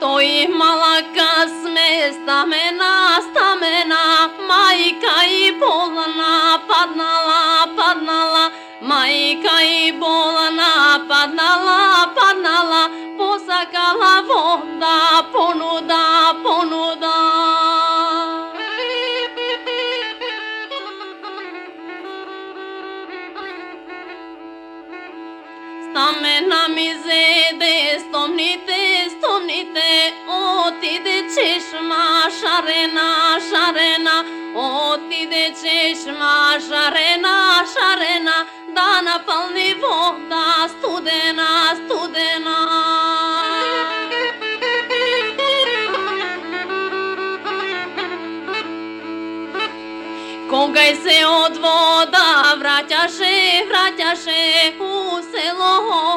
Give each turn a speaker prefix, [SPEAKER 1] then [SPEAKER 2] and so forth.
[SPEAKER 1] Той мала късме, стамена, майка и болна, паднала, майка и болна, паднала, посакала вода, понуда. Стамена ми зеде, стомните, отиде чешма, шарена, отиде чешма, шарена, да напълни вода, студена. Когай се от вода вратяше у село